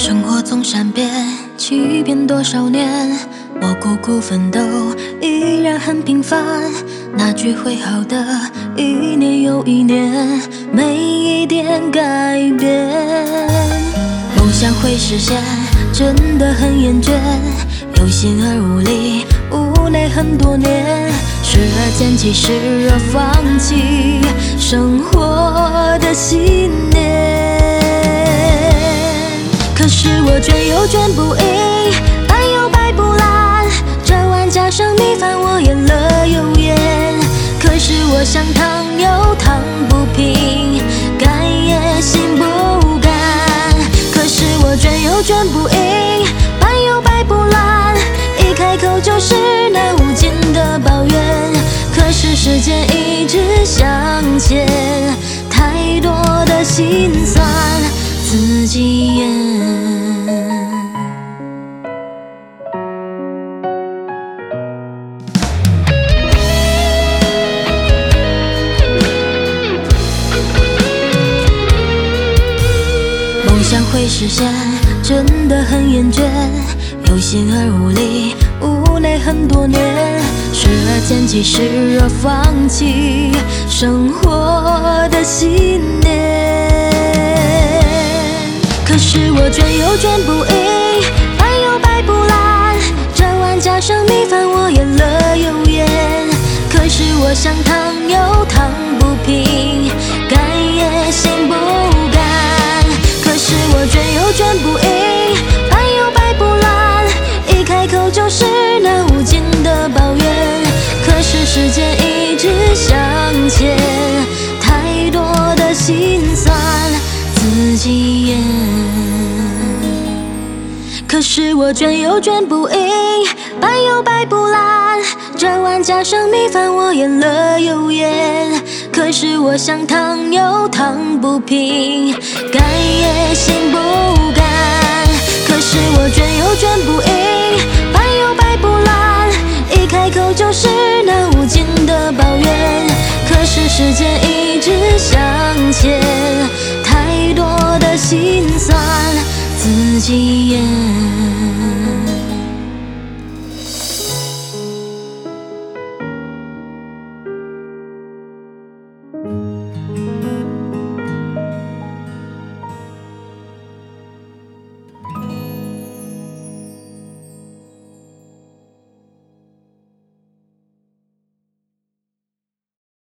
生活总善变，欺骗多少年，我苦苦奋斗，依然很平凡。那句会好的，一年又一年，没一点改变。梦想会实现，真的很厌倦，有心而无力，无奈很多年。时而捡起，时而放弃，生活的信念。可是我卷又卷不赢，白又白不烂，这碗加上米饭我咽了又咽。可是我想躺又躺不平，干也心不甘。可是我卷又卷不赢，白又白不烂，一开口就是那无尽的抱怨。可是时间一直向前，太多的心酸自己咽。梦想会实现，真的很厌倦，有心而无力，无奈很多年。时而捡起，时而放弃，生活的信念。可是我卷又卷不赢，白又白不烂，这碗加上米饭我咽了又咽。可是我想躺又躺不平，干也心不甘。可是我卷又卷不赢，白又白不烂，一开口就是那无尽的抱怨。可是时间一直向前，太多的心酸自己咽。可是我卷又卷不赢，白又白不烂，这碗加上米饭我咽了又咽。可是我想躺又躺不平，干也心不甘。可是我卷又卷不赢，白又白不烂，一开口就是那无尽的抱怨。可是时间一直向前，太多的心酸自己咽。